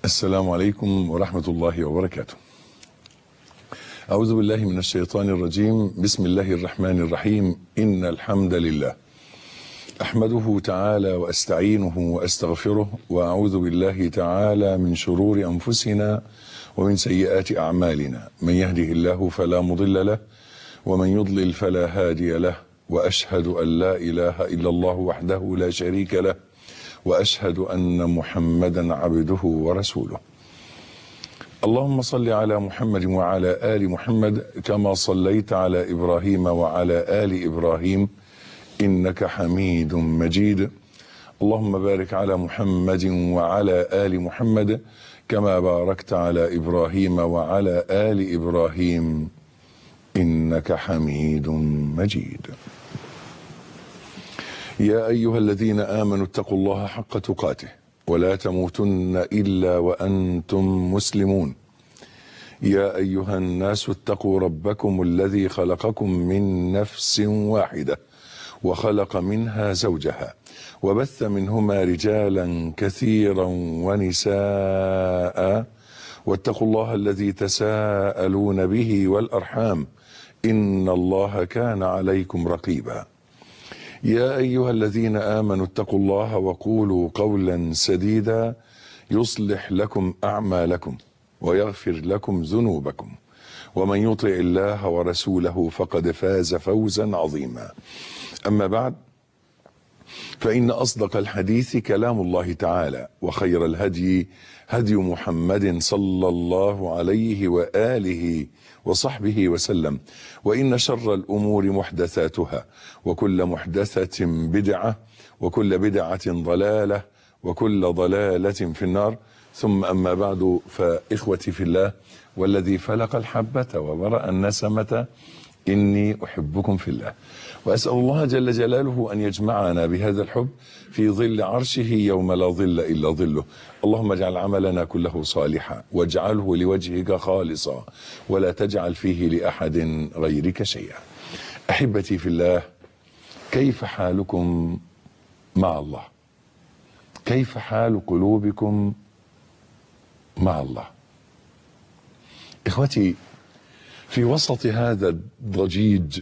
السلام عليكم ورحمة الله وبركاته. أعوذ بالله من الشيطان الرجيم. بسم الله الرحمن الرحيم. إن الحمد لله أحمده تعالى وأستعينه وأستغفره، وأعوذ بالله تعالى من شرور أنفسنا ومن سيئات أعمالنا. من يهده الله فلا مضل له، ومن يضلل فلا هادي له، وأشهد أن لا إله إلا الله وحده لا شريك له، وأشهد أن محمدا عبده ورسوله. اللهم صل على محمد وعلى آل محمد كما صليت على إبراهيم وعلى آل إبراهيم إنك حميد مجيد. اللهم بارك على محمد وعلى آل محمد كما باركت على إبراهيم وعلى آل إبراهيم إنك حميد مجيد. يا أيها الذين آمنوا اتقوا الله حق تقاته ولا تموتن إلا وأنتم مسلمون. يا أيها الناس اتقوا ربكم الذي خلقكم من نفس واحدة وخلق منها زوجها وبث منهما رجالا كثيرا ونساء، واتقوا الله الذي تساءلون به والأرحام إن الله كان عليكم رقيبا. يا أيها الذين آمنوا اتقوا الله وقولوا قولا سديدا يصلح لكم أعمالكم ويغفر لكم ذنوبكم، ومن يطع الله ورسوله فقد فاز فوزا عظيما. أما بعد، فإن أصدق الحديث كلام الله تعالى، وخير الهدي هدي محمد صلى الله عليه وآله وصحبه وسلم، وإن شر الأمور محدثاتها، وكل محدثة بدعة، وكل بدعة ضلالة، وكل ضلالة في النار. ثم أما بعد، فإخوتي في الله والذي فلق الحبة وبرأ النسمة إني أحبكم في الله، وأسأل الله جل جلاله أن يجمعنا بهذا الحب في ظل عرشه يوم لا ظل إلا ظله. اللهم اجعل عملنا كله صالحا واجعله لوجهك خالصا ولا تجعل فيه لأحد غيرك شيئا. أحبتي في الله، كيف حالكم مع الله؟ كيف حال قلوبكم مع الله؟ إخوتي، في وسط هذا الضجيج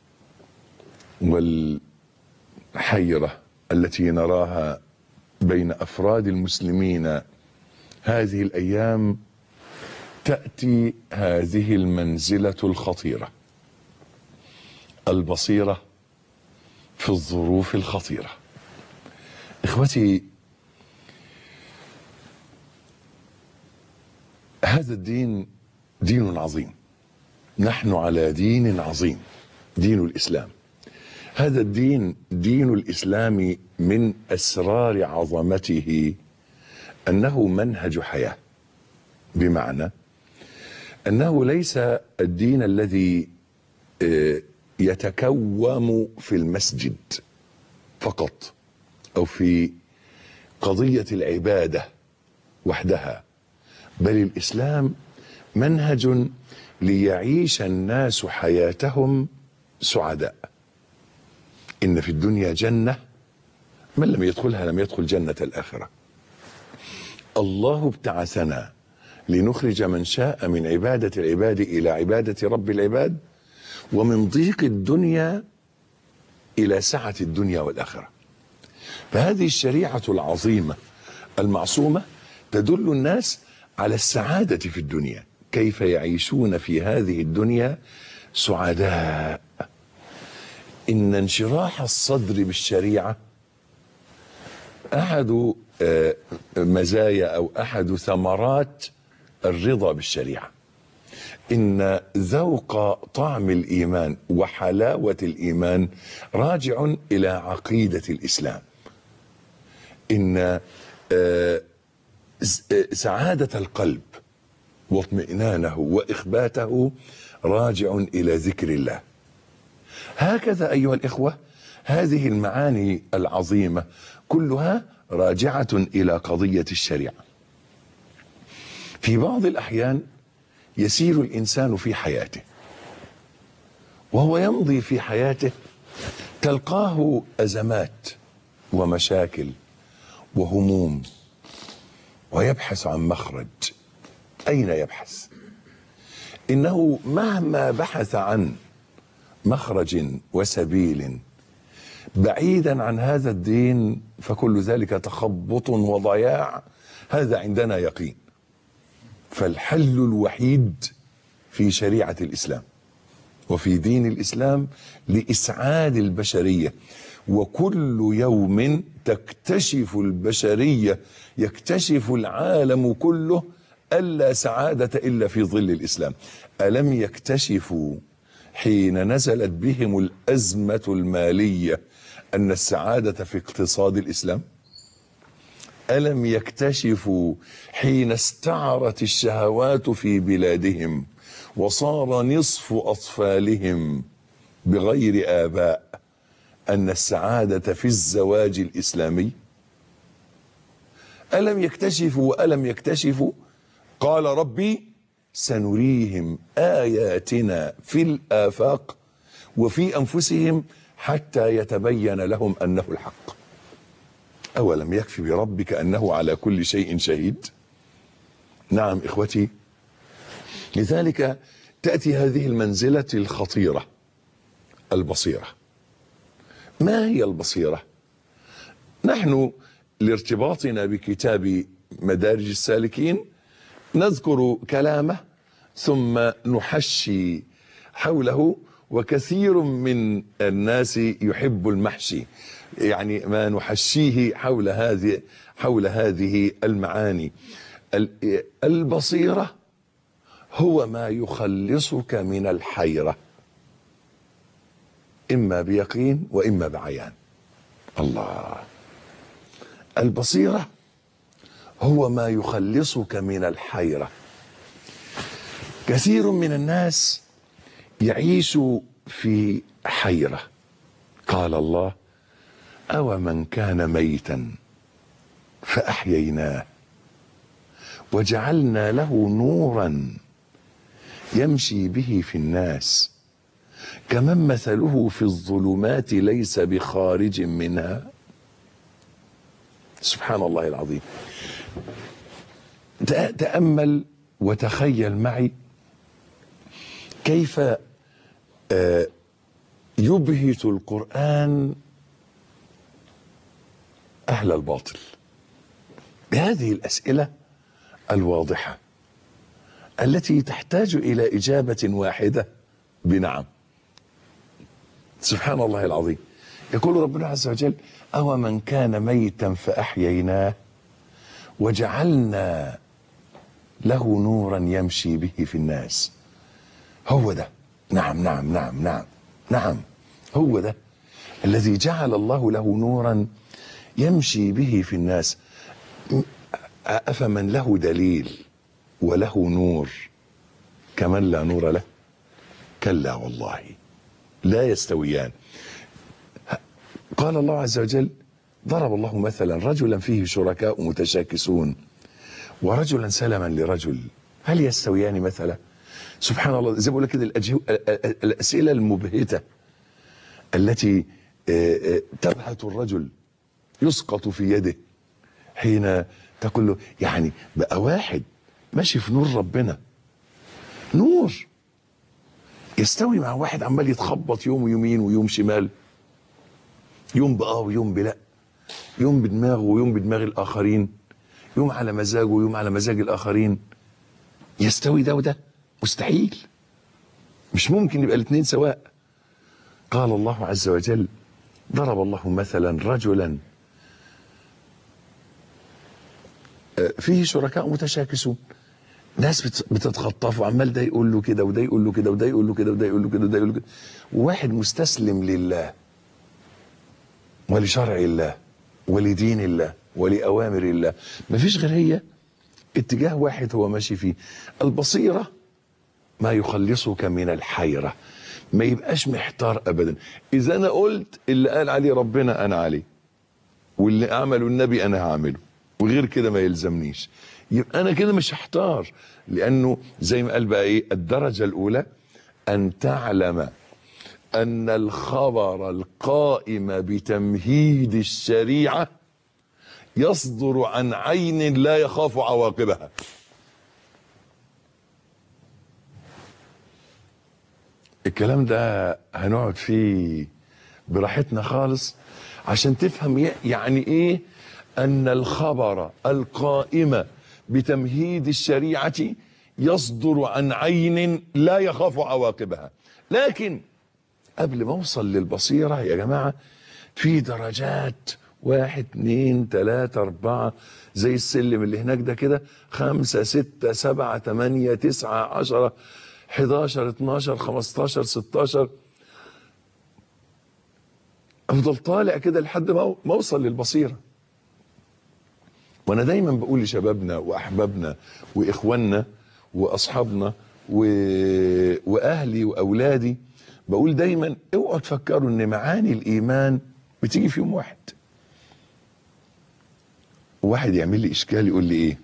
والحيرة التي نراها بين أفراد المسلمين هذه الأيام، تأتي هذه المنزلة الخطيرة، البصيرة في الظروف الخطيرة. إخوتي، هذا الدين دين عظيم، نحن على دين عظيم، دين الإسلام. هذا الدين، دين الإسلام، من أسرار عظمته أنه منهج حياة، بمعنى أنه ليس الدين الذي يتكوم في المسجد فقط أو في قضية العبادة وحدها، بل الإسلام منهج ليعيش الناس حياتهم سعداء. إن في الدنيا جنة، من لم يدخلها لم يدخل جنة الآخرة. الله ابتعثنا لنخرج من شاء من عبادة العباد إلى عبادة رب العباد، ومن ضيق الدنيا إلى سعة الدنيا والآخرة. فهذه الشريعة العظيمة المعصومة تدل الناس على السعادة في الدنيا، كيف يعيشون في هذه الدنيا سعداء. إن انشراح الصدر بالشريعة أحد مزايا أو أحد ثمرات الرضا بالشريعة. إن ذوق طعم الإيمان وحلاوة الإيمان راجع إلى عقيدة الإسلام. إن سعادة القلب واطمئنانه وإخباته راجع إلى ذكر الله. هكذا أيها الإخوة، هذه المعاني العظيمة كلها راجعة إلى قضية الشريعة. في بعض الأحيان يسير الإنسان في حياته، وهو يمضي في حياته تلقاه أزمات ومشاكل وهموم ويبحث عن مخرج. أين يبحث؟ إنه مهما بحث عن مخرج وسبيل بعيدا عن هذا الدين فكل ذلك تخبط وضياع. هذا عندنا يقين. فالحل الوحيد في شريعة الإسلام وفي دين الإسلام لإسعاد البشرية، وكل يوم تكتشف البشرية، يكتشف العالم كله ألا سعادة إلا في ظل الإسلام. ألم يكتشفوا حين نزلت بهم الأزمة المالية أن السعادة في اقتصاد الإسلام؟ ألم يكتشفوا حين استعرت الشهوات في بلادهم وصار نصف أطفالهم بغير آباء أن السعادة في الزواج الإسلامي؟ ألم يكتشفوا وألم يكتشفوا؟ قال ربي سنريهم آياتنا في الآفاق وفي أنفسهم حتى يتبين لهم أنه الحق. أولم يكفي بربك أنه على كل شيء شهيد؟ نعم إخوتي، لذلك تأتي هذه المنزلة الخطيرة، البصيرة. ما هي البصيرة؟ نحن لارتباطنا بكتاب مدارج السالكين نذكر كلامه ثم نحشي حوله، وكثير من الناس يحب المحشي، يعني ما نحشيه حول هذه المعاني. البصيرة هو ما يخلصك من الحيرة، إما بيقين وإما بعيان. الله، البصيرة هو ما يخلصك من الحيرة. كثير من الناس يعيش في حيرة. قال الله: أو من كان ميتا فأحييناه وجعلنا له نورا يمشي به في الناس كمن مثله في الظلمات ليس بخارج منها. سبحان الله العظيم. تأمل وتخيل معي كيف يبهت القرآن أهل الباطل بهذه الأسئلة الواضحة التي تحتاج إلى إجابة واحدة بنعم. سبحان الله العظيم. يقول ربنا عز وجل: أو من كان ميتا فأحييناه وجعلنا له نورا يمشي به في الناس. هو ده. نعم نعم نعم نعم نعم، هو ده الذي جعل الله له نورا يمشي به في الناس. أفمن له دليل وله نور كمن لا نور له؟ كلا والله لا يستويان. قال الله عز وجل: ضرب الله مثلا رجلا فيه شركاء متشاكسون ورجلا سلما لرجل هل يستويان مثلا؟ سبحان الله. زي ما بقول لك كده الأسئلة المبهتة التي تبهت الرجل يسقط في يده حين تقول له يعني بقى واحد ماشي في نور ربنا، نور، يستوي مع واحد عمال يتخبط يوم يمين ويوم شمال، يوم بآه ويوم بلا، يوم بدماغه ويوم بدماغ الآخرين، يوم على مزاجه ويوم على مزاج الآخرين. يستوي ده وده؟ مستحيل، مش ممكن يبقى الاثنين سواء. قال الله عز وجل: ضرب الله مثلا رجلا فيه شركاء متشاكسون، ناس بتتخطف وعمال ده يقول له كده وده يقول له كده وده يقول له كده وده يقول له كده وده يقول له كده، وواحد مستسلم لله ولشرع الله ولدين الله ولأوامر الله، مفيش غير هي اتجاه واحد هو ماشي فيه. البصيرة ما يخلصك من الحيرة، ما يبقاش محتار أبدا. إذا أنا قلت اللي قال عليه ربنا أنا عليه، واللي أعمله النبي أنا هعمله، وغير كده ما يلزمنيش، يبقى أنا كده مش هحتار. لأنه زي ما قال بقى إيه الدرجة الأولى: أن تعلم أن الخبر القائم بتمهيد الشريعة يصدر عن عين لا يخاف عواقبها. الكلام ده هنقعد فيه براحتنا خالص عشان تفهم يعني ايه ان الخبر القائم بتمهيد الشريعة يصدر عن عين لا يخاف عواقبها. لكن قبل ما اوصل للبصيرة يا جماعة في درجات، 1 2 3 4 زي السلم اللي هناك ده كده، 5 6 7 8 9 10 11 12 15 16، افضل طالع كده لحد ما اوصل للبصيرة. وانا دايما بقول لشبابنا واحبابنا واخواننا واصحابنا واهلي واولادي، بقول دايما اوعوا تفكروا ان معاني الايمان بتيجي في يوم واحد. واحد يعمل لي اشكال يقول لي ايه؟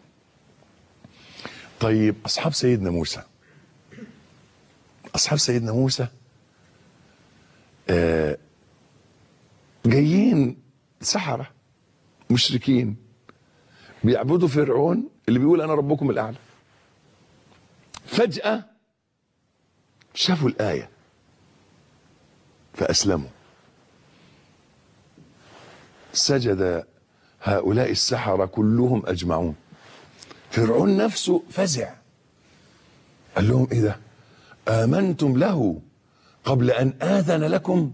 طيب اصحاب سيدنا موسى، اصحاب سيدنا موسى جايين سحرة مشركين بيعبدوا فرعون اللي بيقول انا ربكم الاعلى. فجأة شافوا الآية فأسلموا. سجد هؤلاء السحرة كلهم أجمعون. فرعون نفسه فزع، قال لهم ايه ده؟ آمنتم له قبل أن آذن لكم؟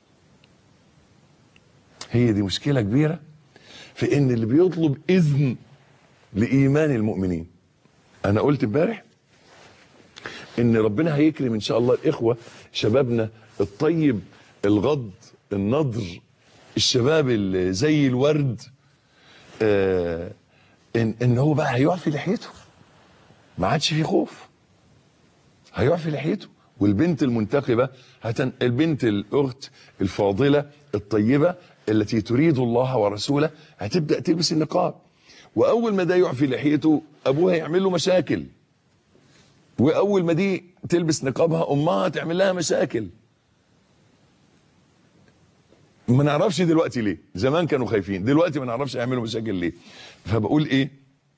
هي دي مشكلة كبيرة في ان اللي بيطلب إذن لإيمان المؤمنين. أنا قلت امبارح ان ربنا هيكرم ان شاء الله الاخوة شبابنا الطيب الغض النضر، الشباب اللي زي الورد، ان هو بقى هيعفي لحيته، ما عادش فيه خوف، هيعفي لحيته. والبنت المنتقبة البنت الاخت الفاضلة الطيبة التي تريد الله ورسوله هتبدأ تلبس النقاب، واول ما ده يعفي لحيته ابوها يعمل له مشاكل، واول ما دي تلبس نقابها امها تعمل لها مشاكل. ما نعرفش دلوقتي ليه، زمان كانوا خايفين، دلوقتي ما نعرفش يعملوا مشاكل ليه. فبقول ايه؟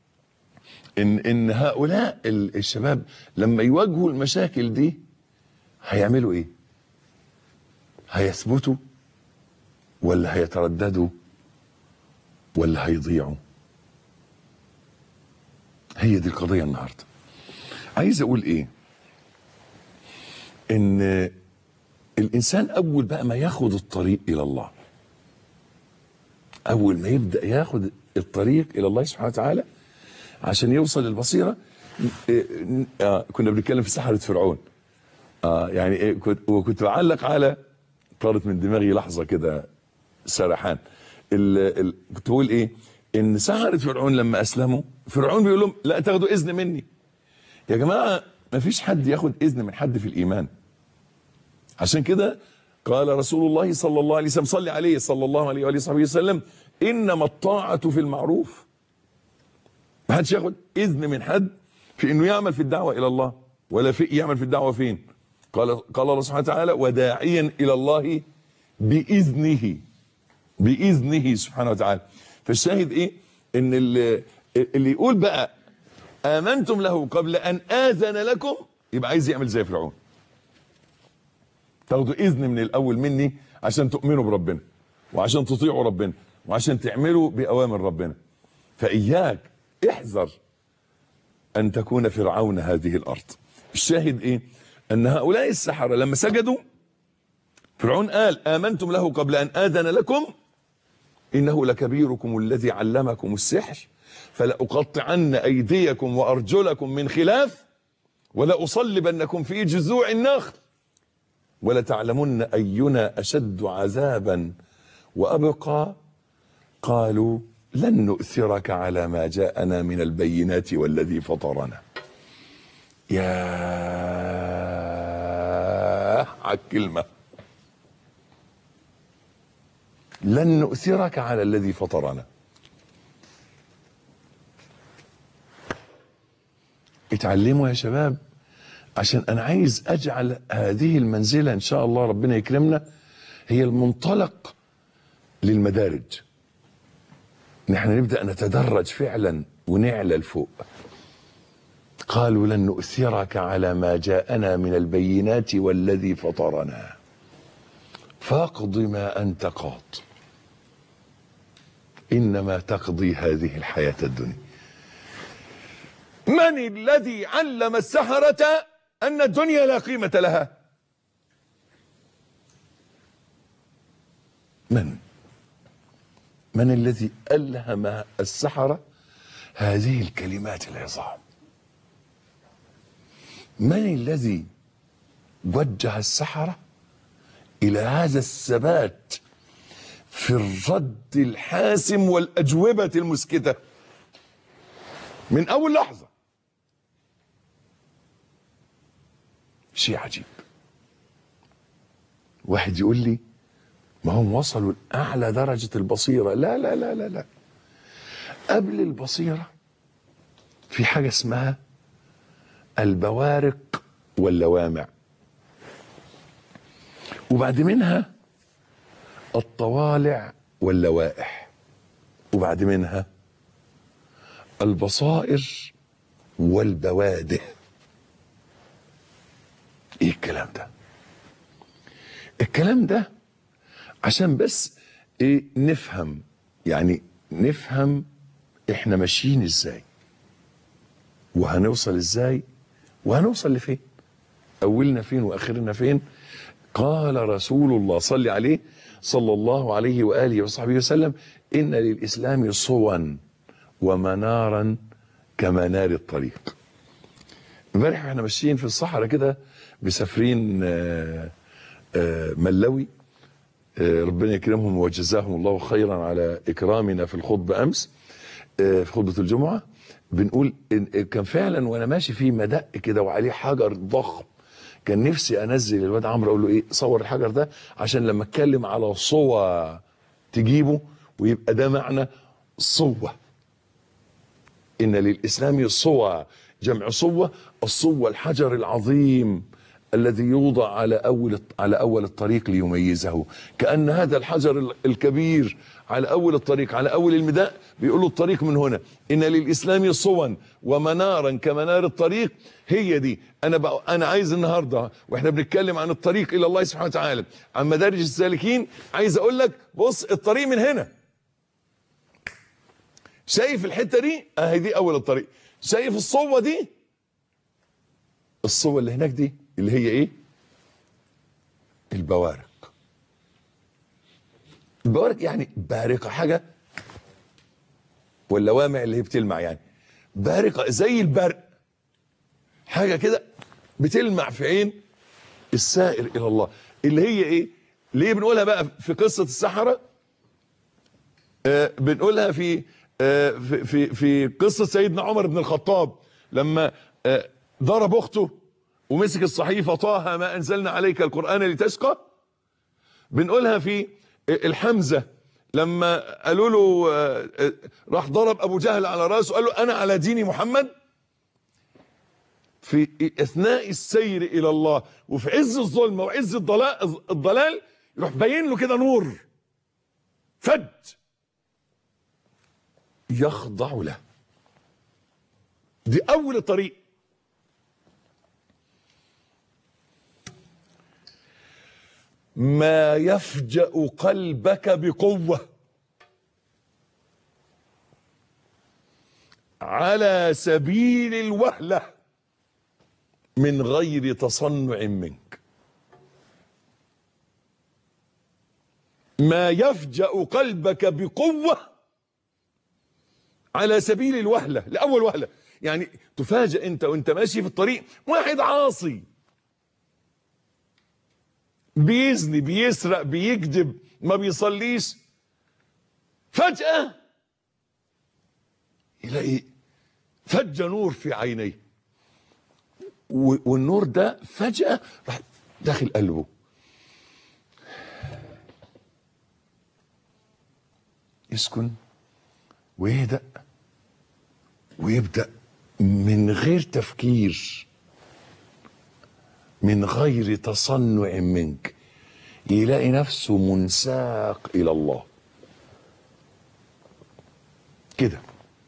ان هؤلاء الشباب لما يواجهوا المشاكل دي هيعملوا ايه؟ هيثبتوا ولا هيترددوا ولا هيضيعوا؟ هي دي القضية النهارده. عايز اقول ايه؟ ان الانسان اول بقى ما ياخد الطريق الى الله، اول ما يبدأ ياخد الطريق الى الله سبحانه وتعالى عشان يوصل للبصيرة، كنا بنتكلم في سحرة فرعون، يعني كنت بعلق على، طارت من دماغي لحظة كده سرحان، كنت بقول ايه؟ ان سحرة فرعون لما اسلموا فرعون بيقول لهم لا تاخدوا اذن مني. يا جماعة ما فيش حد ياخد اذن من حد في الايمان. عشان كده قال رسول الله صلى الله عليه وسلم، صلي عليه صلى الله عليه وآله وصحبه وسلم، انما الطاعة في المعروف. ما حدش ياخد اذن من حد في انه يعمل في الدعوة الى الله، ولا في يعمل في الدعوة فين؟ قال الله سبحانه وتعالى وداعيا الى الله باذنه سبحانه وتعالى. فالشاهد ايه؟ ان اللي يقول بقى امنتم له قبل ان اذن لكم يبقى عايز يعمل زي فرعون. تاخدوا اذن من الاول مني عشان تؤمنوا بربنا وعشان تطيعوا ربنا وعشان تعملوا باوامر ربنا. فاياك احذر ان تكون فرعون هذه الارض. الشاهد ايه؟ ان هؤلاء السحرة لما سجدوا فرعون قال امنتم له قبل ان اذن لكم انه لكبيركم الذي علمكم السحر فلاقطعن ايديكم وارجلكم من خلاف ولاصلبنكم في جذوع النخل ولتعلمن اينا اشد عذابا وابقى. قالوا لن نؤثرك على ما جاءنا من البينات والذي فطرنا. يا على الكلمة، لن نؤثرك على الذي فطرنا. اتعلموا يا شباب، عشان انا عايز اجعل هذه المنزلة ان شاء الله ربنا يكرمنا هي المنطلق للمدارج. نحن نبدأ نتدرج فعلا ونعلى لفوق. قالوا لن نؤثرك على ما جاءنا من البينات والذي فطرنا فاقض ما أنت قاض إنما تقضي هذه الحياة الدنيا. من الذي علم السحرة أن الدنيا لا قيمة لها؟ من الذي ألهم السحرة هذه الكلمات العظام؟ من الذي وجه السحرة إلى هذا الثبات في الرد الحاسم والأجوبة المسكتة من أول لحظة؟ شيء عجيب. واحد يقول لي ما هم وصلوا لأعلى درجة البصيرة. لا لا لا لا لا، قبل البصيرة في حاجة اسمها البوارق واللوامع، وبعد منها الطوالع واللوائح، وبعد منها البصائر والبوادئ. ايه الكلام ده؟ الكلام ده عشان بس ايه نفهم، يعني نفهم احنا ماشيين ازاي وهنوصل ازاي وهنوصل لفين، اولنا فين واخرنا فين. قال رسول الله صلى عليه صلى الله عليه وآله وصحبه وسلم إن للإسلام صوا ومنارا كمنار الطريق. امبارح احنا ماشيين في الصحراء كده مسافرين ملوي، ربنا يكرمهم وجزاهم الله خيرا على إكرامنا في الخطبة أمس في خطبة الجمعة. بنقول كان فعلا وانا ماشي في مدق كده وعليه حجر ضخم، كان نفسي انزل الواد عمرو اقول له ايه صور الحجر ده عشان لما اتكلم على صوة تجيبه ويبقى ده معنى صوة. ان للاسلام صوة، جمع صوة. الصوة الحجر العظيم الذي يوضع على اول الطريق ليميزه، كأن هذا الحجر الكبير على اول الطريق على اول الميدان بيقولوا الطريق من هنا. ان للاسلام صوا ومنارا كمنار الطريق. هي دي انا عايز النهارده واحنا بنتكلم عن الطريق الى الله سبحانه وتعالى، عن مدارج السالكين، عايز اقول لك بص الطريق من هنا. شايف الحته دي؟ اهي دي اول الطريق. شايف الصوه دي؟ الصوه اللي هناك دي اللي هي ايه؟ البوارق. البوارق يعني بارقه حاجه، واللوامع اللي هي بتلمع، يعني بارقه زي البرق، حاجه كده بتلمع في عين السائر الى الله. اللي هي ايه؟ ليه بنقولها بقى في قصه السحره؟ بنقولها في قصه سيدنا عمر بن الخطاب لما ضرب اخته ومسك الصحيفه طه ما انزلنا عليك القران لتشقى. بنقولها في الحمزه لما قالوا له راح ضرب ابو جهل على راسه قال له انا على دين محمد. في اثناء السير الى الله وفي عز الظلمه وعز الضلال يروح باين له كده نور فج يخضع له. دي اول الطريق. ما يفجأ قلبك بقوة على سبيل الوهلة من غير تصنع منك. ما يفجأ قلبك بقوة على سبيل الوهلة، لأول وهلة. يعني تفاجأ انت وانت ماشي في الطريق واحد عاصي بيزني بيسرق بيكذب ما بيصليش، فجأة يلاقي فج نور في عينيه، والنور ده فجأة راح داخل قلبه. يسكن ويهدأ ويبدأ من غير تفكير من غير تصنع منك يلاقي نفسه منساق إلى الله. كده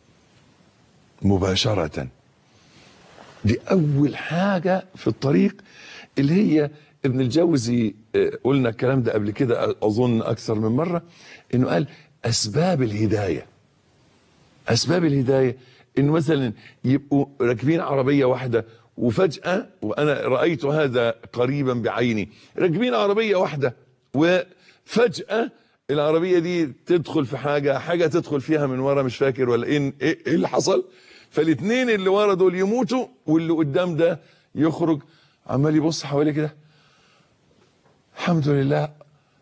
مباشرة. دي أول حاجة في الطريق اللي هي ابن الجوزي، قلنا الكلام ده قبل كده أظن أكثر من مرة، إنه قال أسباب الهداية. أسباب الهداية إنه مثلا يبقوا راكبين عربية واحدة وفجأة، وأنا رأيت هذا قريبا بعيني، راكبين عربية واحدة وفجأة العربية دي تدخل في حاجة تدخل فيها من ورا، مش فاكر ولا إيه اللي حصل، فالاثنين اللي ورا دول يموتوا واللي قدام ده يخرج، عمال يبص حواليه كده، الحمد لله،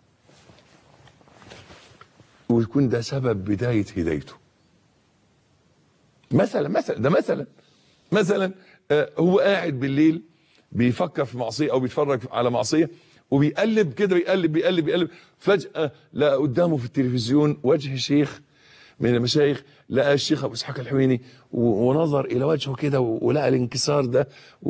ويكون ده سبب بداية هدايته. مثلا هو قاعد بالليل بيفكر في معصية او بيتفرج على معصية، وبيقلب كده، بيقلب فجأة لقى قدامه في التلفزيون وجه شيخ من المشايخ، لقى الشيخ ابو اسحاق الحويني، ونظر الى وجهه كده ولقى الانكسار ده،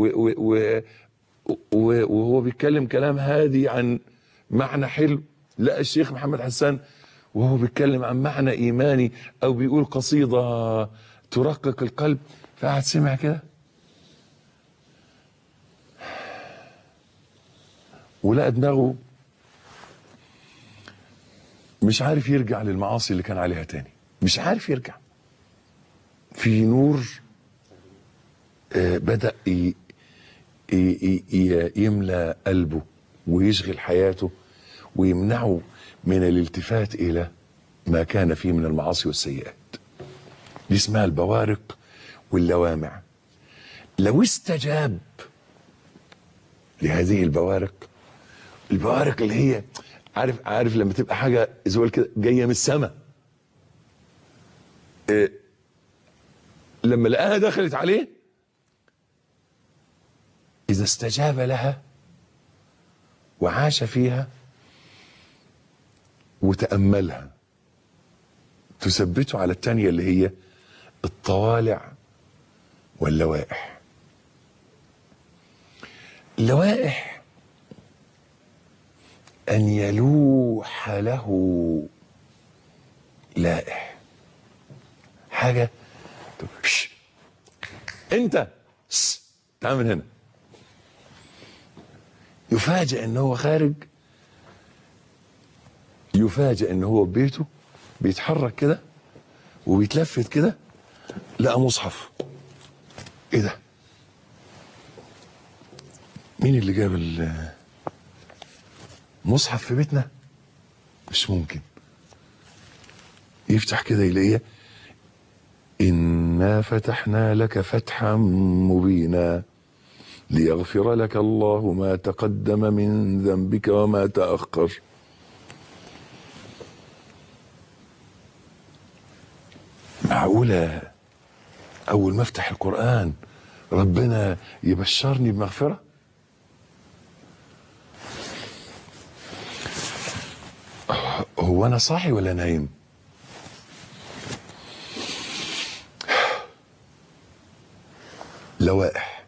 وهو بيتكلم كلام هادي عن معنى حلو، لقى الشيخ محمد حسان وهو بيتكلم عن معنى ايماني او بيقول قصيدة ترقق القلب، فقعد سمع كده ولقى دماغه مش عارف يرجع للمعاصي اللي كان عليها تاني، مش عارف يرجع. في نور بدأ يملى قلبه ويشغل حياته ويمنعه من الالتفات إلى ما كان فيه من المعاصي والسيئات. دي اسمها البوارق واللوامع. لو استجاب لهذه البوارق اللي هي عارف لما تبقى حاجة زول كده جاية من السماء، لما لقاها دخلت عليه، إذا استجاب لها وعاش فيها وتأملها تثبته على التانية اللي هي الطوالع واللوائح. اللوائح أن يلوح له لائح، حاجة أنت تعال من هنا، يفاجئ ان هو خارج، يفاجئ ان هو ببيته بيتحرك كده وبيتلفت كده، لقى مصحف. ايه ده؟ مين اللي جاب المصحف في بيتنا؟ مش ممكن. يفتح كده يلاقيه إنا فتحنا لك فتحا مبينا ليغفر لك الله ما تقدم من ذنبك وما تأخر. معقولة أول ما أفتح القرآن ربنا يبشرني بمغفرة؟ هو أنا صاحي ولا نايم؟ لوائح.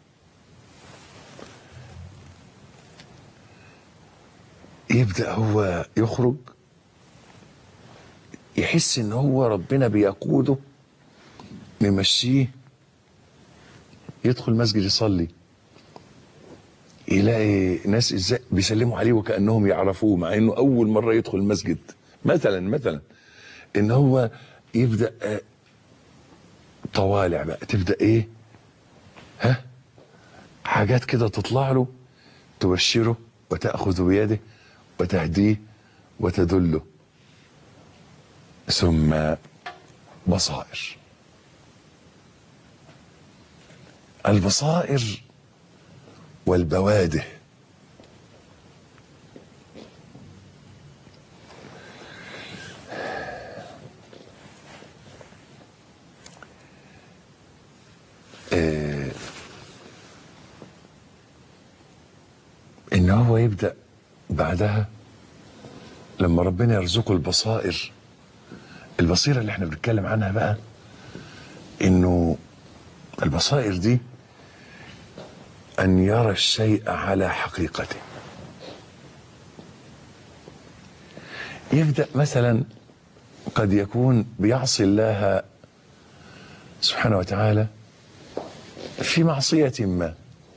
يبدأ هو يخرج يحس ان هو ربنا بيقوده ممشيه، يدخل مسجد يصلي يلاقي ناس ازاي بيسلموا عليه وكأنهم يعرفوه مع انه اول مرة يدخل المسجد. مثلا ان هو يبدأ طوالع بقى، تبدأ ايه، حاجات كده تطلع له تبشره وتأخذ بيده وتهديه وتدله. ثم بصائر. البصائر والبواده. ان هو يبدأ بعدها لما ربنا يرزقه البصائر، البصيرة اللي احنا بنتكلم عنها بقى، انه البصائر دي ان يرى الشيء على حقيقته. يبدأ مثلا قد يكون بيعصي الله سبحانه وتعالى في معصية ما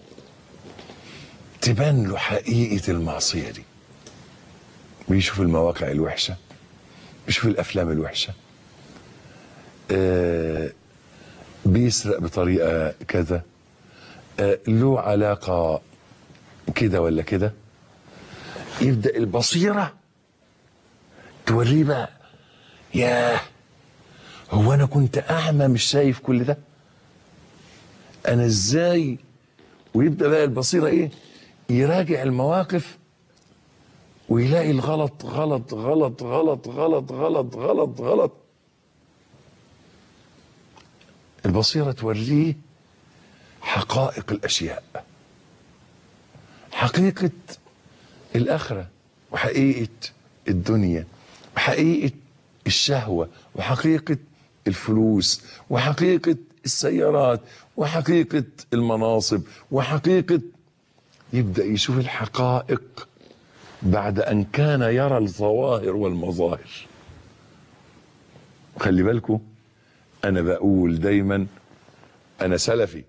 تبان له حقيقة المعصية دي، بيشوف المواقع الوحشة، بيشوف الأفلام الوحشة، بيسرق بطريقة كذا، له علاقة كده ولا كده، يبدأ البصيرة توريه بقى، ياه هو أنا كنت أعمى مش شايف كل ده؟ أنا إزاي؟ ويبدأ بقى البصيرة إيه؟ يراجع المواقف ويلاقي الغلط غلط غلط غلط غلط غلط غلط غلط. البصيرة توريه حقائق الأشياء، حقيقة الآخرة وحقيقة الدنيا وحقيقة الشهوة وحقيقة الفلوس وحقيقة السيارات وحقيقة المناصب وحقيقة، يبدأ يشوف الحقائق بعد أن كان يرى الظواهر والمظاهر. خلي بالكم، أنا بقول دايما أنا سلفي،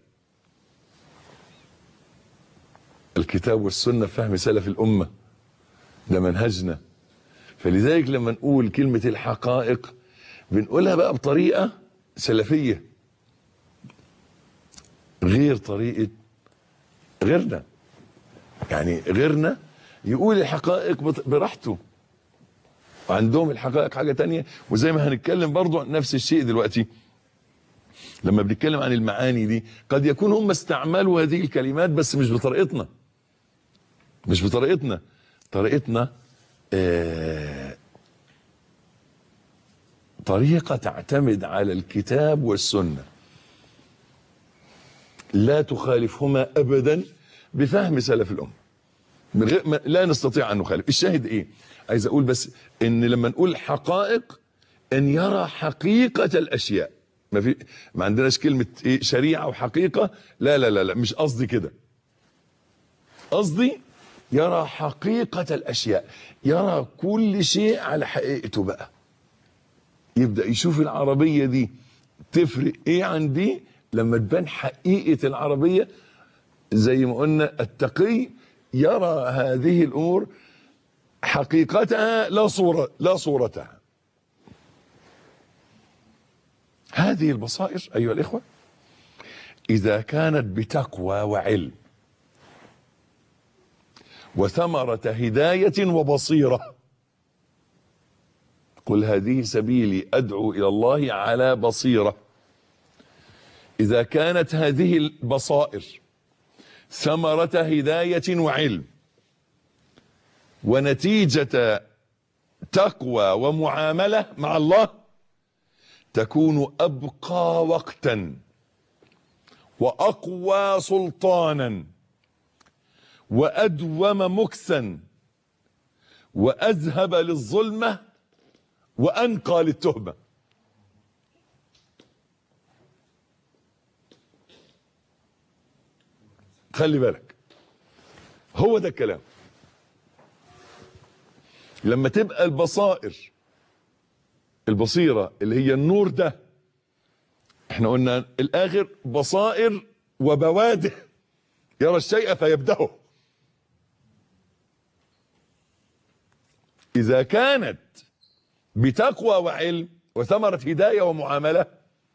الكتاب والسنة فهم سلف الأمة، ده منهجنا. فلذلك لما نقول كلمة الحقائق بنقولها بقى بطريقة سلفية غير طريقة غيرنا. يعني غيرنا يقول الحقائق براحته، وعندهم الحقائق حاجة تانية. وزي ما هنتكلم برضو عن نفس الشيء دلوقتي لما بنتكلم عن المعاني دي، قد يكون هم استعملوا هذه الكلمات بس مش بطريقتنا، مش بطريقتنا. طريقتنا طريقة تعتمد على الكتاب والسنة، لا تخالفهما أبدا بفهم سلف الأمة، لا نستطيع أن نخالف. الشاهد إيه؟ عايز أقول بس إن لما نقول حقائق أن يرى حقيقة الأشياء. ما عندناش كلمة إيه شريعة وحقيقة، لا لا لا لا، مش قصدي كده. قصدي يرى حقيقة الأشياء، يرى كل شيء على حقيقته بقى. يبدأ يشوف العربية دي تفرق إيه عن دي لما تبان حقيقة العربية. زي ما قلنا التقي يرى هذه الأمور حقيقتها لا صورتها. هذه البصائر أيها الإخوة إذا كانت بتقوى وعلم وثمرة هداية وبصيرة، قل هذه سبيلي أدعو إلى الله على بصيرة. إذا كانت هذه البصائر ثمرة هداية وعلم ونتيجة تقوى ومعاملة مع الله، تكون أبقى وقتا وأقوى سلطانا وأدوم مكثا وأذهب للظلمة وأنقى للتهمة. خلي بالك، هو ده الكلام. لما تبقى البصيرة اللي هي النور ده، احنا قلنا الآخر بصائر وبواده، يرى الشيء فيبدأه. إذا كانت بتقوى وعلم وثمرة هداية ومعاملة،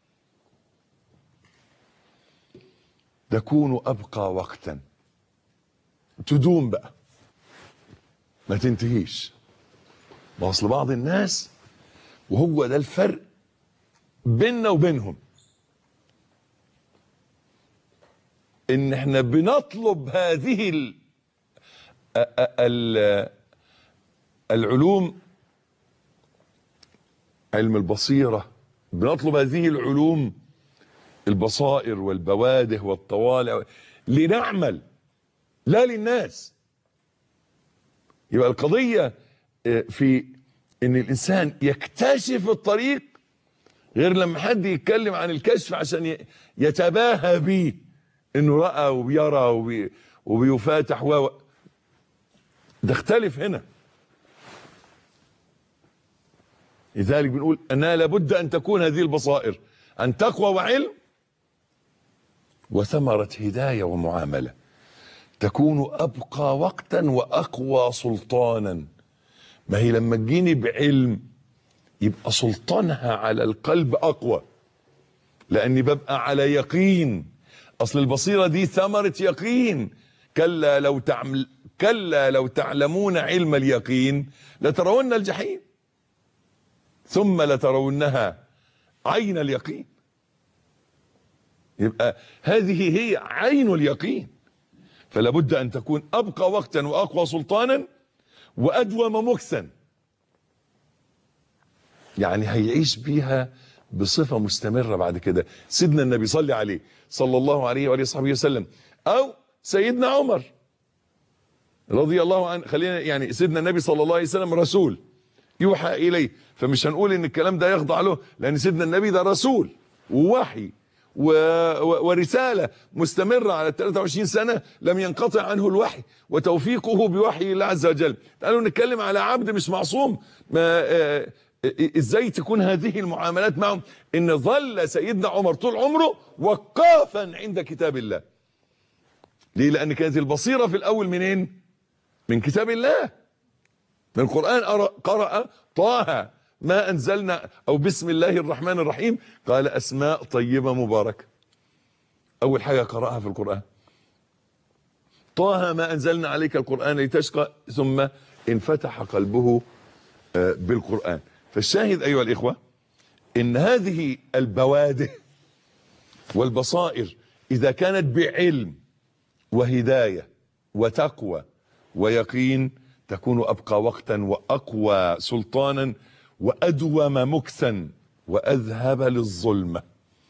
تكون أبقى وقتا، تدوم بقى ما تنتهيش. ما أصل بعض الناس، وهو ده الفرق بيننا وبينهم، إن احنا بنطلب هذه العلوم، علم البصيرة، بنطلب هذه العلوم البصائر والبواده والطوالع لنعمل لا للناس. يبقى القضية في ان الانسان يكتشف الطريق، غير لما حد يتكلم عن الكشف عشان يتباهى بيه انه رأى وبيرى وبيفاتح ده اختلف هنا. لذلك بنقول انها لابد ان تكون هذه البصائر عن تقوى وعلم وثمرة هداية ومعاملة، تكون أبقى وقتا وأقوى سلطانا. ما هي لما تجيني بعلم يبقى سلطانها على القلب أقوى، لأني ببقى على يقين. أصل البصيرة دي ثمرة يقين. كلا لو تعلمون علم اليقين لترون الجحيم ثم لترونها عين اليقين. يبقى هذه هي عين اليقين. فلا بد أن تكون أبقى وقتا وأقوى سلطانا وأدوم مكثا، يعني هيعيش بيها بصفة مستمرة بعد كده. سيدنا النبي صلى عليه صلى الله عليه وآله وصحبه وسلم، أو سيدنا عمر رضي الله عنه. خلينا يعني سيدنا النبي صلى الله عليه وسلم رسول يوحى إليه، فمش هنقول إن الكلام ده يخضع له، لأن سيدنا النبي ده رسول ووحي ورسالة مستمرة على 23 سنة لم ينقطع عنه الوحي، وتوفيقه بوحي الله عز وجل. تعالوا نتكلم على عبد مش معصوم. ازاي تكون هذه المعاملات معهم؟ ان ظل سيدنا عمر طول عمره وقافا عند كتاب الله. ليه؟ لان كانت البصيرة في الاول منين؟ من كتاب الله، من القرآن. قرأ طه ما أنزلنا، أو بسم الله الرحمن الرحيم، قال أسماء طيبة مباركة. أول حاجة قرأها في القرآن طه ما أنزلنا عليك القرآن لتشقى، ثم انفتح قلبه بالقرآن. فالشاهد أيها الإخوة إن هذه البوادئ والبصائر إذا كانت بعلم وهداية وتقوى ويقين تكون أبقى وقتا وأقوى سلطانا وأدوم مكثا وأذهب للظلمة.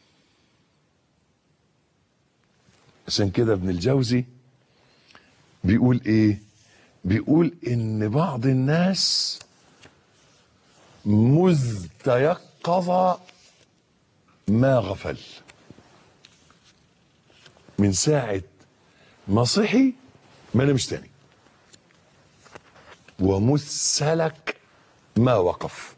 عشان كده ابن الجوزي بيقول إيه؟ بيقول إن بعض الناس مذ تيقظ ما غفل، من ساعة ما صحي ما نمش تاني، ومذ سلك ما وقف،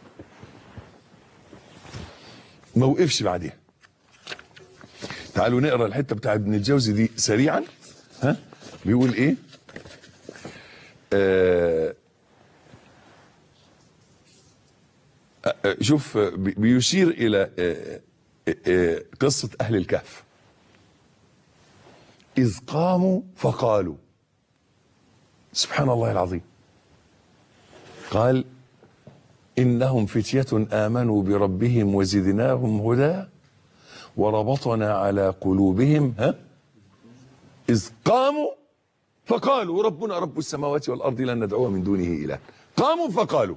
ما وقفش بعدها. تعالوا نقرا الحته بتاع ابن الجوزي دي سريعا. ها بيقول ايه؟ شوف بيشير الى قصه اهل الكهف. اذ قاموا فقالوا، سبحان الله العظيم، قال إنهم فتية آمنوا بربهم وزدناهم هدى وربطنا على قلوبهم إذ قاموا فقالوا ربنا رب السماوات والأرض لن ندعو من دونه إله. قاموا فقالوا،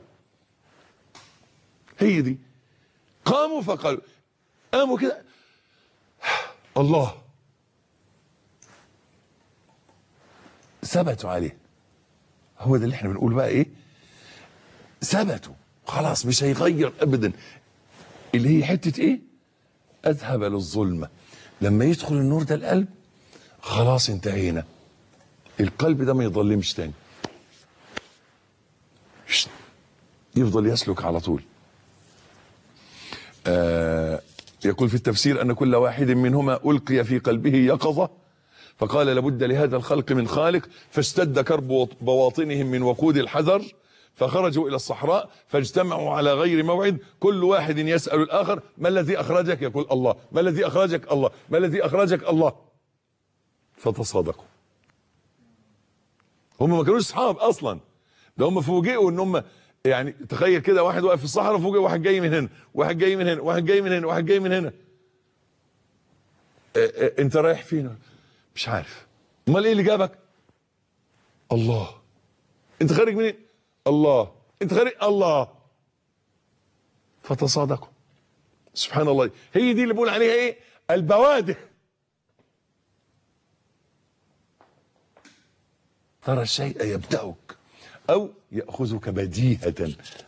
هي دي، قاموا فقالوا، قاموا كده الله، ثبتوا عليه. هو ده اللي احنا بنقول بقى ايه؟ ثبتوا خلاص، مش هيغير ابدا. اللي هي حته ايه؟ اذهب للظلمه. لما يدخل النور ده القلب خلاص انتهينا، القلب ده ما يظلمش تاني، يفضل يسلك على طول. يقول في التفسير ان كل واحد منهما القي في قلبه يقظه، فقال لابد لهذا الخلق من خالق، فاشتد كرب بواطنهم من وقود الحذر، فخرجوا إلى الصحراء فاجتمعوا على غير موعد، كل واحد يسأل الآخر ما الذي أخرجك؟ يقول الله. ما الذي أخرجك؟ الله. ما الذي أخرجك؟ الله. فتصادقوا. هم ما كانوش أصحاب أصلا، ده هم فوجئوا إن هم، يعني تخيل كده واحد واقف في الصحراء فوجئ واحد جاي من هنا، واحد جاي من هنا، واحد جاي من هنا، واحد جاي من هنا. أنت رايح فين؟ مش عارف. امال ايه اللي جابك؟ الله. انت خارج منين؟ الله. انت خارج؟ الله. فتصادقوا. سبحان الله. هي دي اللي بقول عليها ايه؟ البوادئ. ترى الشيء يبدأك او يأخذك بديهة.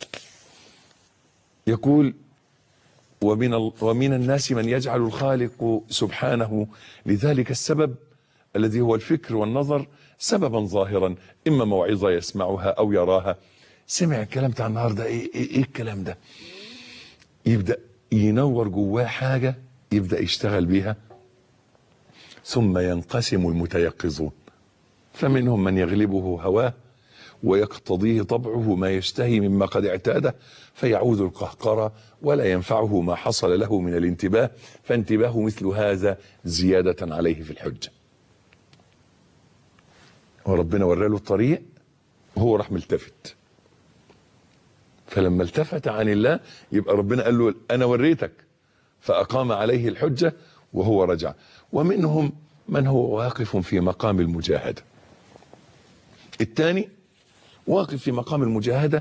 يقول ومن الناس من يجعل الخالق سبحانه لذلك السبب الذي هو الفكر والنظر سببا ظاهرا، اما موعظه يسمعها او يراها. سمع الكلام بتاع النهارده، ايه الكلام ده؟ يبدا ينور جواه حاجة يبدأ يشتغل بيها. ثم ينقسم المتيقظون، فمنهم من يغلبه هواه ويقتضيه طبعه ما يشتهي مما قد اعتاده، فيعود القهقرة ولا ينفعه ما حصل له من الانتباه، فانتباه مثل هذا زيادة عليه في الحجة. وربنا وراله الطريق وهو راح ملتفت، فلما التفت عن الله يبقى ربنا قال له أنا وريتك، فأقام عليه الحجة وهو رجع. ومنهم من هو واقف في مقام المجاهدة. الثاني واقف في مقام المجاهدة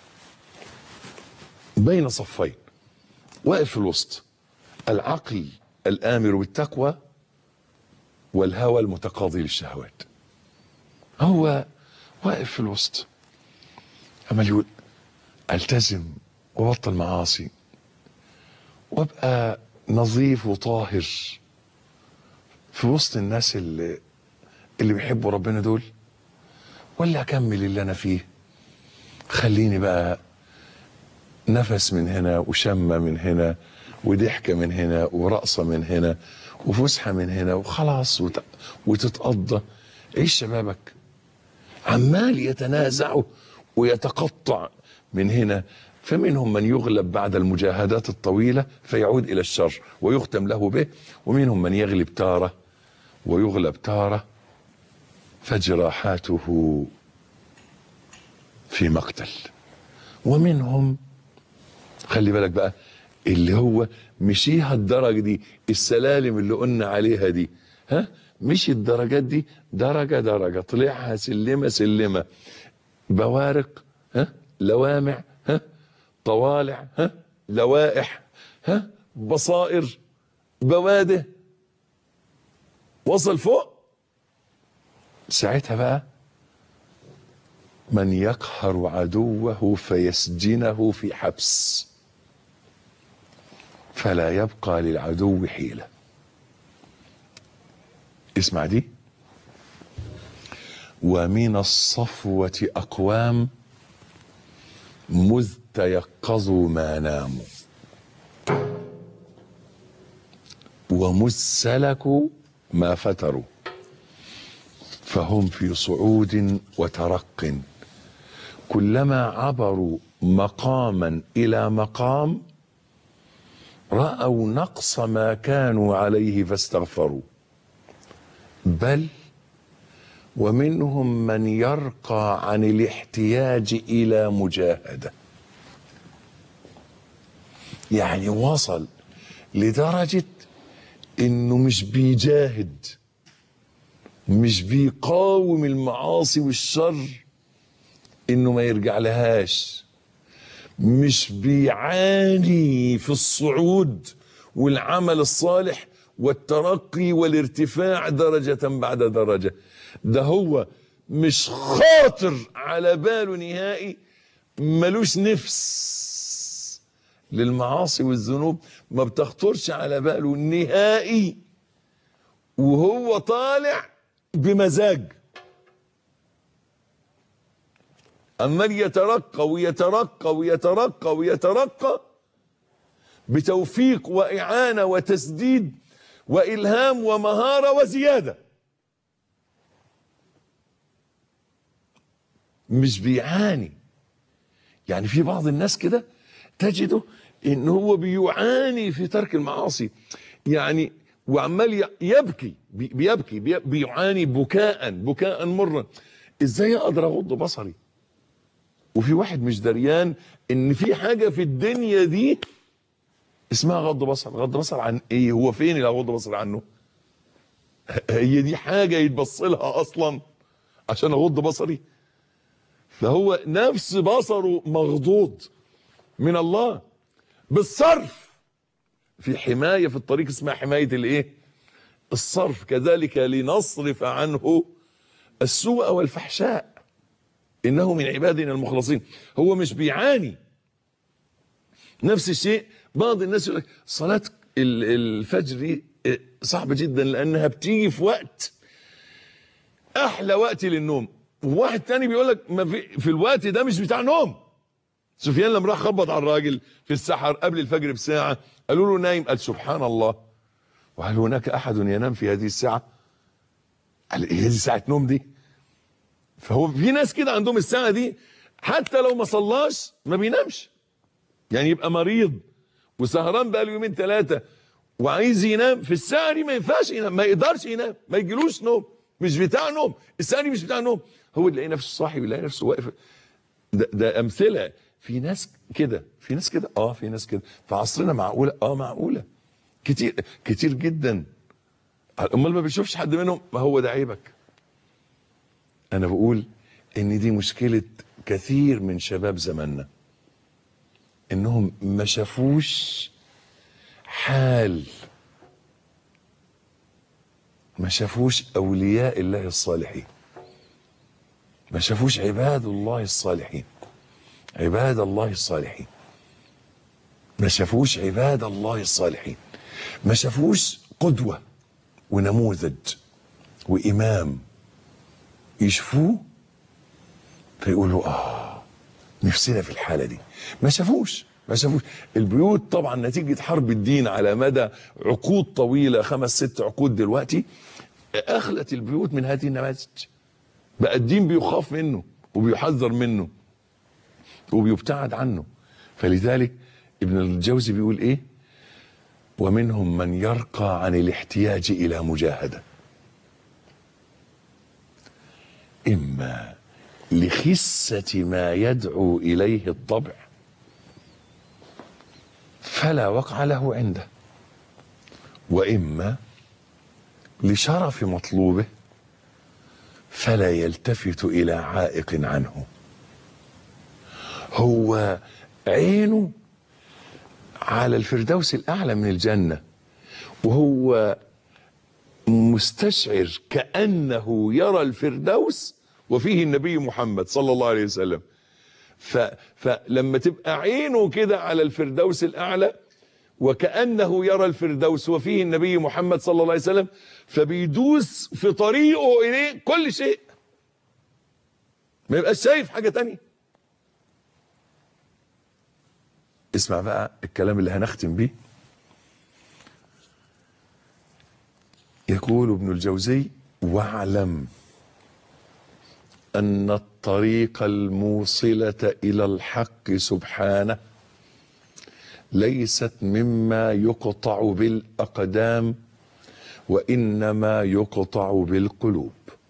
بين صفين، واقف في الوسط، العقل الآمر بالتقوى والهوى المتقاضي للشهوات. هو واقف في الوسط عمال يقول التزم وبطل معاصي وابقى نظيف وطاهر في وسط الناس اللي بيحبوا ربنا دول، ولا اكمل اللي انا فيه، خليني بقى نفس من هنا وشمة من هنا وضحكة من هنا ورقصة من هنا وفسحة من هنا وخلاص وتتقضى. عيش شبابك. عمال يتنازعوا ويتقطع من هنا. فمنهم من يغلب بعد المجاهدات الطويلة فيعود إلى الشر ويختم له به، ومنهم من يغلب تارة ويغلب تارة فجراحاته في مقتل. ومنهم خلي بالك بقى اللي هو مشيها الدرجة دي، السلالم اللي قلنا عليها دي، مش الدرجات دي درجة درجة، طلعها سلمة سلمة، بوارق، لوامع، طوالع، لوائح، بصائر، بواده، وصل فوق. ساعتها بقى من يقهر عدوه فيسجنه في حبس فلا يبقى للعدو حيلة. اسمع دي. ومن الصفوة أقوام مذ تيقظوا ما ناموا ومذ سلكوا ما فتروا، فهم في صعود وترق، كلما عبروا مقاما إلى مقام رأوا نقص ما كانوا عليه فاستغفروا. بل ومنهم من يرقى عن الاحتياج إلى مجاهدة، يعني وصل لدرجة إنه مش بيجاهد، مش بيقاوم المعاصي والشر إنه ما يرجع لهاش، مش بيعاني في الصعود والعمل الصالح والترقي والارتفاع درجة بعد درجة. ده هو مش خاطر على باله نهائي، ملوش نفس للمعاصي والذنوب، ما بتخطرش على باله نهائي، وهو طالع بمزاج، عمال يترقى ويترقى ويترقى ويترقى بتوفيق وإعانة وتسديد وإلهام ومهارة وزيادة. مش بيعاني. يعني في بعض الناس كده تجده إن هو بيعاني في ترك المعاصي، يعني وعمال يبكي بيبكي بيعاني بكاء مرا. ازاي اقدر اغض بصري؟ وفي واحد مش دريان ان في حاجة في الدنيا دي اسمها غض بصر. غض بصر عن ايه؟ هو فين اللي اغض بصر عنه؟ هي دي حاجة يتبص لها اصلا عشان اغض بصري؟ فهو نفس بصره مغضوض من الله بالصرف. في حماية في الطريق اسمها حماية الايه؟ الصرف. كذلك لنصرف عنه السوء والفحشاء انه من عبادنا المخلصين. هو مش بيعاني. نفس الشيء بعض الناس يقول لك صلاة الفجر صعبة جدا لانها بتيجي في وقت احلى وقت للنوم، وواحد تاني بيقول لك ما في الوقت ده مش بتاع نوم، سفيان لما راح خبط على الراجل في السحر قبل الفجر بساعة، قالوا له نايم، قال سبحان الله، وهل هناك أحد ينام في هذه الساعة؟ قال إيه دي ساعة نوم دي؟ فهو في ناس كده عندهم الساعة دي حتى لو ما صلاش ما بينامش. يعني يبقى مريض وسهران بقى له يومين ثلاثة وعايز ينام، في الساعة دي ما ينفعش ينام، ما يقدرش ينام، ما يجيلوش نوم، مش بتاع نوم، الساعة دي مش بتاع نوم. هو يلاقي نفسه صاحي ويلاقي نفسه واقف. ده أمثلة. في ناس كده، في ناس كده، في ناس كده في عصرنا. معقولة؟ معقولة، كتير كتير جدا. امال ما بيشوفش حد منهم؟ ما هو ده عيبك. انا بقول ان دي مشكلة كثير من شباب زماننا، انهم ما شافوش حال، ما شافوش اولياء الله الصالحين، ما شافوش عباد الله الصالحين، عباد الله الصالحين، ما شافوش عباد الله الصالحين، ما شافوش قدوة ونموذج وإمام يشوفوه فيقولوا نفسنا في الحالة دي. ما شافوش. البيوت طبعا نتيجة حرب الدين على مدى عقود طويلة، 5-6 عقود دلوقتي، أخلت البيوت من هذه النماذج. بقى الدين بيخاف منه وبيحذر منه وبيبتعد عنه. فلذلك ابن الجوزي بيقول ايه؟ ومنهم من يرقى عن الاحتياج إلى مجاهدة، إما لخسة ما يدعو إليه الطبع فلا وقع له عنده، وإما لشرف مطلوبه فلا يلتفت إلى عائق عنه. هو عينه على الفردوس الأعلى من الجنة، وهو مستشعر كأنه يرى الفردوس وفيه النبي محمد صلى الله عليه وسلم. فلما تبقى عينه كده على الفردوس الأعلى وكأنه يرى الفردوس وفيه النبي محمد صلى الله عليه وسلم، فبيدوس في طريقه إليه كل شيء، ما يبقاش شايف حاجة تانية. اسمع بقى الكلام اللي هنختم بيه. يقول ابن الجوزي: واعلم أن الطريق الموصلة إلى الحق سبحانه ليست مما يقطع بالأقدام، وإنما يقطع بالقلوب.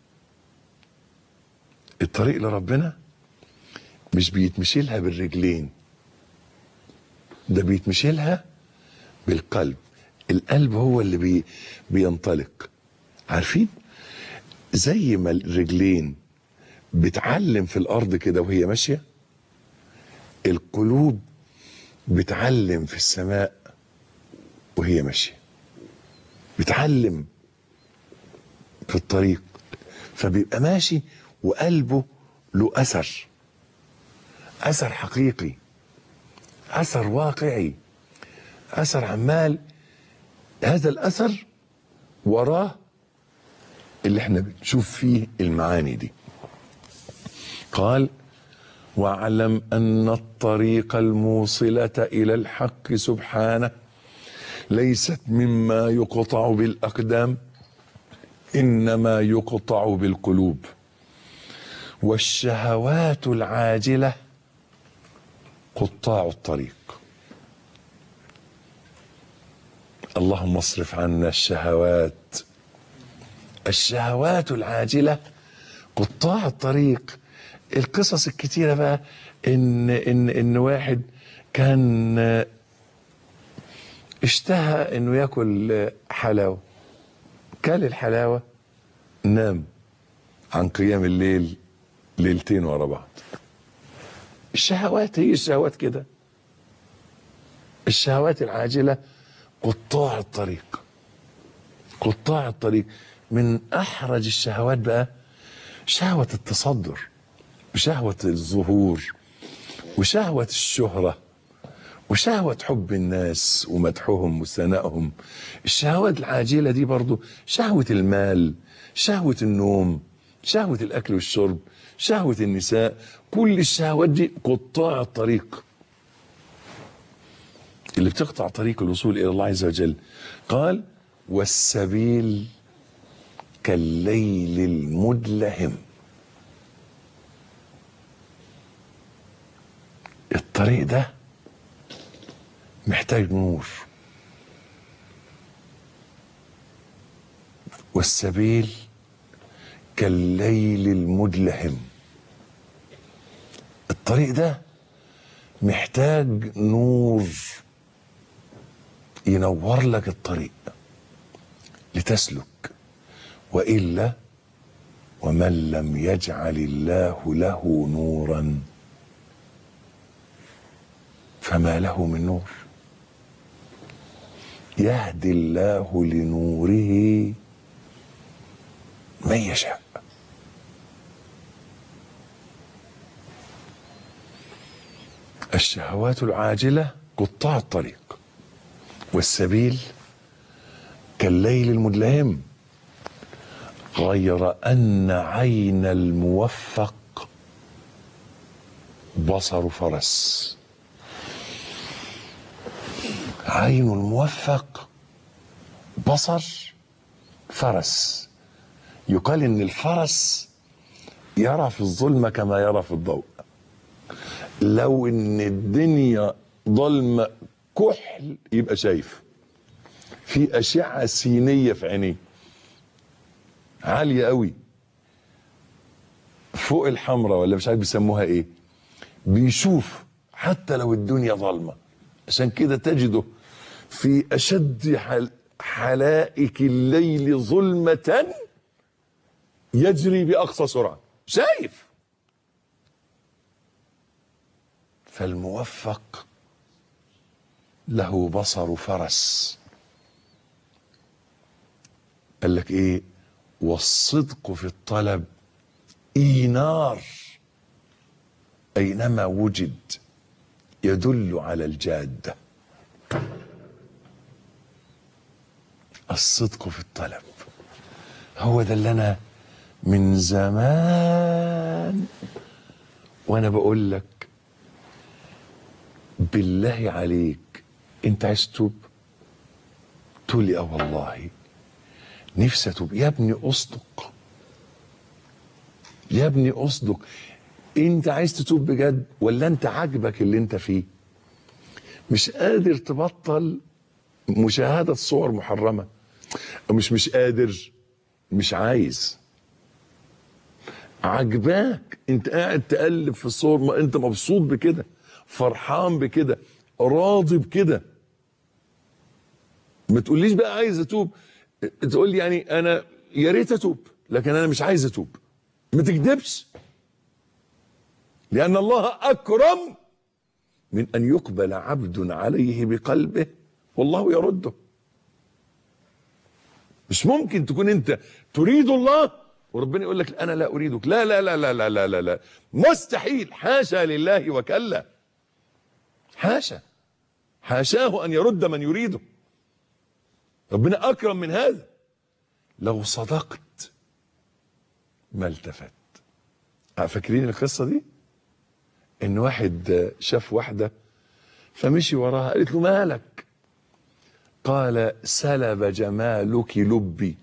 الطريق لربنا مش بيتمشي لها بالرجلين، ده بيتمشي لها بالقلب. القلب هو اللي بينطلق. عارفين زي ما الرجلين بتعلم في الأرض كده وهي ماشية، القلوب بتعلم في السماء وهي ماشية، بتعلم في الطريق، فبيبقى ماشي وقلبه له أثر، أثر حقيقي، أثر واقعي، أثر عمال. هذا الأثر وراه اللي احنا بنشوف فيه المعاني دي. قال: واعلم أن الطريق الموصلة إلى الحق سبحانه ليست مما يقطع بالأقدام، إنما يقطع بالقلوب، والشهوات العاجلة قطاع الطريق. اللهم اصرف عنا الشهوات. الشهوات العاجلة قطاع الطريق. القصص الكتيرة بقى إن واحد كان اشتهى إنه ياكل حلاوة، كل الحلاوة، نام عن قيام الليل ليلتين ورا بعض. الشهوات هي الشهوات كده، الشهوات العاجلة قطاع الطريق، قطاع الطريق. من أحرج الشهوات بقى شهوة التصدر، وشهوة الظهور، وشهوة الشهرة، وشهوة حب الناس ومدحهم وثنائهم. الشهوات العاجلة دي برضو شهوة المال، شهوة النوم، شهوة الأكل والشرب، شهوة النساء، كل الشهوات دي قطاع الطريق اللي بتقطع طريق الوصول إلى الله عز وجل. قال والسبيل كالليل المدلهم. الطريق ده محتاج نور. والسبيل كالليل المدلهم. الطريق ده محتاج نور ينور لك الطريق لتسلك، وإلا ومن لم يجعل الله له نورا فما له من نور. يهدي الله لنوره من يشاء. الشهوات العاجلة قطاع الطريق، والسبيل كالليل المدلهم، غير أن عين الموفق بصر فرس. عين الموفق بصر فرس. يقال إن الفرس يرى في الظلمة كما يرى في الضوء. لو إن الدنيا ظلمة كحل يبقى شايف، في أشعة سينية في عينيه عالية قوي فوق الحمراء ولا مش عارف بيسموها ايه، بيشوف حتى لو الدنيا ظلمة. عشان كده تجده في أشد حلائك الليل ظلمة يجري بأقصى سرعة، شايف. فالموفق له بصر فرس. قال لك ايه؟ والصدق في الطلب إينار أينما وجد يدل على الجادة. الصدق في الطلب هو ده اللي أنا من زمان وأنا بقول لك بالله عليك أنت عايز تتوب؟ تقول لي والله نفسي اتوب. يا ابني اصدق، يا ابني اصدق. انت عايز تتوب بجد ولا انت عاجبك اللي انت فيه؟ مش قادر تبطل مشاهدة صور محرمة، مش قادر، مش عايز. عجباك، انت قاعد تقلب في الصور، ما انت مبسوط بكده، فرحان بكده، راضي بكده. ما تقوليش بقى عايز اتوب، تقول لي يعني انا يا ريت اتوب لكن انا مش عايز اتوب. ما تكذبش، لان الله اكرم من ان يقبل عبد عليه بقلبه والله يرده. مش ممكن تكون انت تريد الله وربنا يقول لك انا لا اريدك. لا لا لا لا لا لا لا, لا. مستحيل، حاشا لله وكلا. حاشا، حاشاه ان يرد من يريده. ربنا اكرم من هذا. لو صدقت ما التفت. فاكرين القصه دي؟ ان واحد شاف واحده فمشي وراها، قالت له مالك؟ قال سلب جمالك لبي.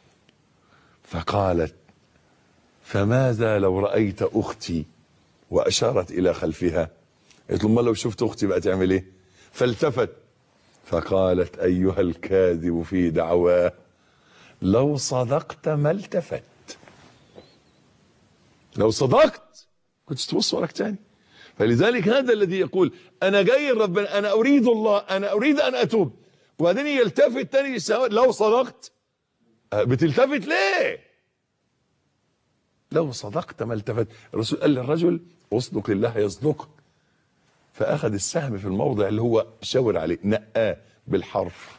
فقالت فماذا لو رأيت أختي؟ وأشارت إلى خلفها. قالت له ما لو شفت أختي بقى تعمل إيه؟ فالتفت فقالت أيها الكاذب في دعواه لو صدقت ما التفت. لو صدقت كنت تبص وراك تاني. فلذلك هذا الذي يقول أنا جاي ربنا، أنا أريد الله، أنا أريد أن أتوب، وبعدين يلتفت تاني الشهوات. لو صدقت بتلتفت ليه؟ لو صدقت ما التفت. الرسول قال للرجل اصدق الله يصدقك، فأخذ السهم في الموضع اللي هو شاور عليه، نقاه بالحرف.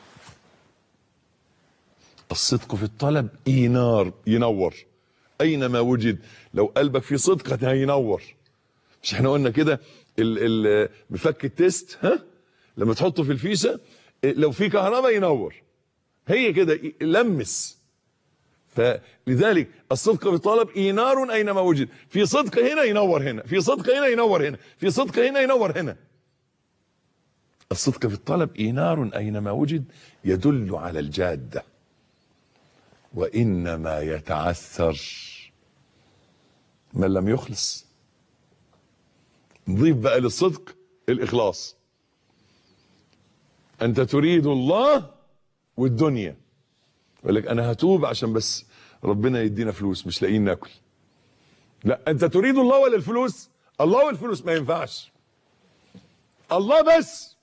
الصدق في الطلب إينار، ينور أينما وجد. لو قلبك في صدق هينور. مش احنا قلنا كده مفك التيست، ها؟ لما تحطه في الفيشة لو في كهرباء ينور. هي كده لمس. فلذلك الصدق في الطلب إينار أينما وجد. في صدق هنا ينور هنا، في صدق هنا ينور هنا، في صدق هنا ينور هنا. الصدق في الطلب إينار أينما وجد يدل على الجادة. وإنما يتعثر من لم يخلص. نضيف بقى للصدق الإخلاص. أنت تريد الله والدنيا، يقول لك أنا هتوب عشان بس ربنا يدينا فلوس، مش لاقيين ناكل. لا، أنت تريد الله ولا الفلوس؟ الله والفلوس ما ينفعش، الله بس.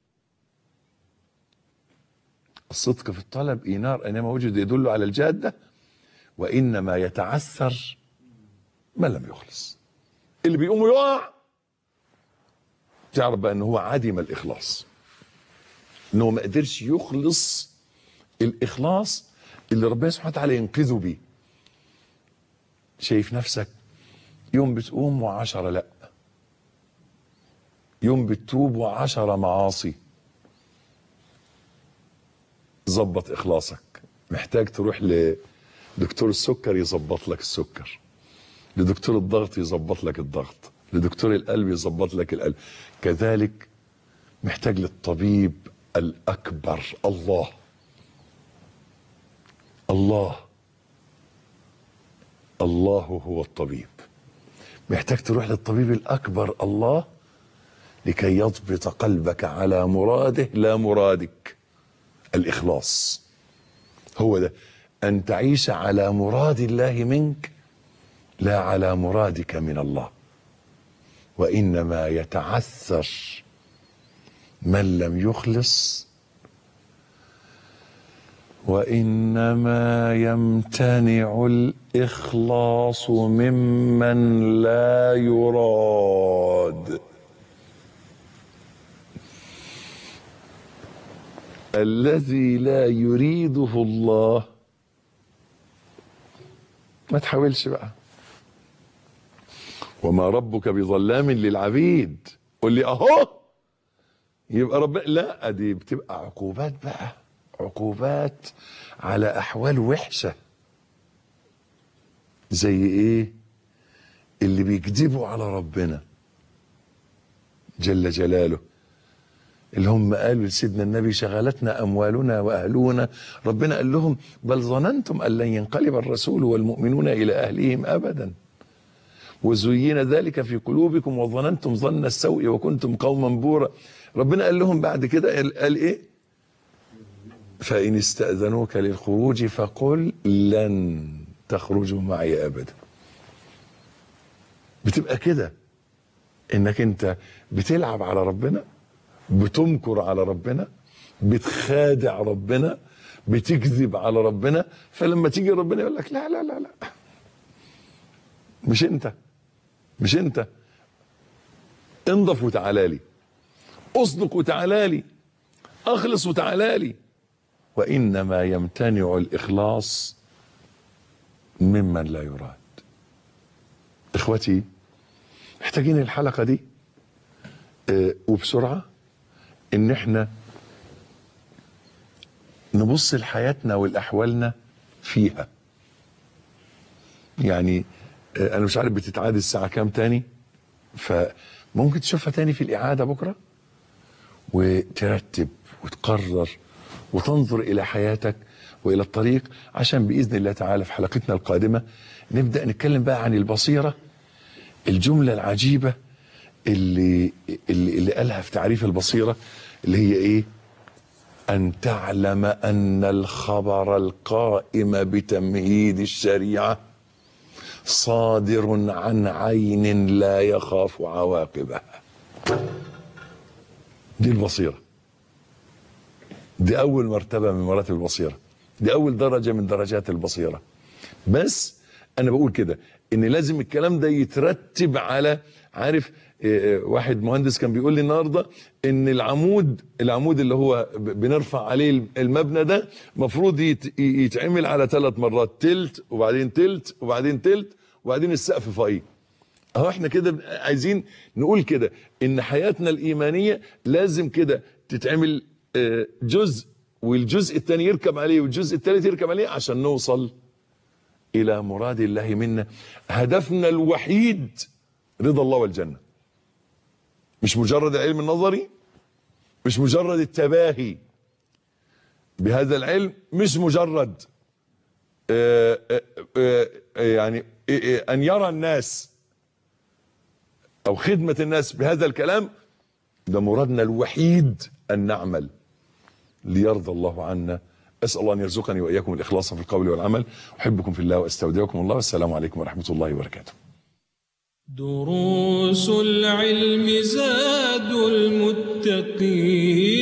الصدق في الطلب إينار أينما وجد يدل على الجادة. وإنما يتعثر من لم يخلص. اللي بيقوم يقع تعرف بقى أنه هو عدم الإخلاص، أنه ما قدرش يخلص الإخلاص اللي ربنا سبحانه وتعالى ينقذه بيه. شايف نفسك يوم بتقوم و10 لا، يوم بتتوب و10 معاصي. ظبط إخلاصك. محتاج تروح لدكتور السكر يظبط لك السكر، لدكتور الضغط يظبط لك الضغط، لدكتور القلب يظبط لك القلب. كذلك محتاج للطبيب الأكبر، الله. الله هو الطبيب. محتاج تروح للطبيب الأكبر الله لكي يضبط قلبك على مراده لا مرادك. الإخلاص هو ده، أن تعيش على مراد الله منك لا على مرادك من الله. وإنما يتعثر من لم يخلص، وإنما يمتنع الإخلاص ممن لا يراد. الذي لا يريده الله ما تحاولش بقى. وما ربك بظلام للعبيد. قول لي اهو يبقى ربنا، لا دي بتبقى عقوبات بقى، عقوبات على احوال وحشه. زي ايه؟ اللي بيكذبوا على ربنا جل جلاله، اللي هم قالوا لسيدنا النبي شغلتنا اموالنا واهلنا. ربنا قال لهم بل ظننتم ان لن ينقلب الرسول والمؤمنون الى اهلهم ابدا وزين ذلك في قلوبكم وظننتم ظن السوء وكنتم قوما بورا. ربنا قال لهم بعد كده، قال ايه؟ فان استاذنوك للخروج فقل لن تخرجوا معي ابدا. بتبقى كده انك انت بتلعب على ربنا، بتمكر على ربنا، بتخادع ربنا، بتكذب على ربنا. فلما تيجي ربنا يقول لك لا لا لا لا، مش انت انضف وتعالى لي، اصدق وتعالى لي، اخلص وتعالى لي. وانما يمتنع الاخلاص ممن لا يراد. اخوتي محتاجين الحلقة دي وبسرعة ان احنا نبص لحياتنا والاحوالنا فيها. يعني انا مش عارف بتتعاد الساعة كام تاني، فممكن تشوفها تاني في الاعادة بكرة وترتب وتقرر وتنظر الى حياتك والى الطريق، عشان باذن الله تعالى في حلقتنا القادمة نبدأ نتكلم بقى عن البصيرة. الجملة العجيبة اللي قالها في تعريف البصيرة، اللي هي ايه؟ ان تعلم ان الخبر القائم بتمهيد الشريعة صادر عن عين لا يخاف عواقبها. دي البصيرة، دي اول مرتبة من مراتب البصيرة، دي اول درجة من درجات البصيرة. بس انا بقول كده ان لازم الكلام ده يترتب على، عارف واحد مهندس كان بيقول لي النهارده ان العمود اللي هو بنرفع عليه المبنى ده مفروض يتعمل على 3 مرات، تلت وبعدين تلت وبعدين تلت وبعدين السقف فوقيه. اهو احنا كده عايزين نقول كده ان حياتنا الايمانيه لازم كده تتعمل جزء والجزء الثاني يركب عليه والجزء الثالث يركب عليه عشان نوصل إلى مراد الله منا. هدفنا الوحيد رضا الله والجنة، مش مجرد العلم النظري، مش مجرد التباهي بهذا العلم، مش مجرد يعني أن يرى الناس أو خدمة الناس بهذا الكلام. ده مرادنا الوحيد، أن نعمل ليرضى الله عنا. أسأل الله أن يرزقني وإياكم الإخلاص في القول والعمل. أحبكم في الله وأستودعكم الله، والسلام عليكم ورحمة الله وبركاته. دروس العلم زاد المتقين.